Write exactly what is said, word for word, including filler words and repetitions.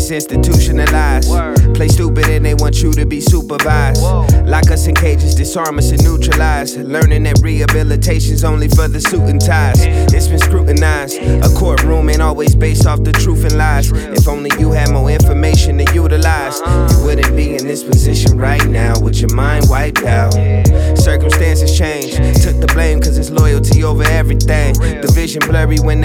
is institutionalized. Play stupid and they want you to be supervised. Lock us in cages, disarm us and neutralize. Learning that rehabilitation's only for the suit and ties. It's been scrutinized. A courtroom ain't always based off the truth and lies. If only you had more information to utilize, you wouldn't be in this position right now with your mind wiped out. Circumstances change. Took the blame cause it's loyalty over everything. The vision blurry when they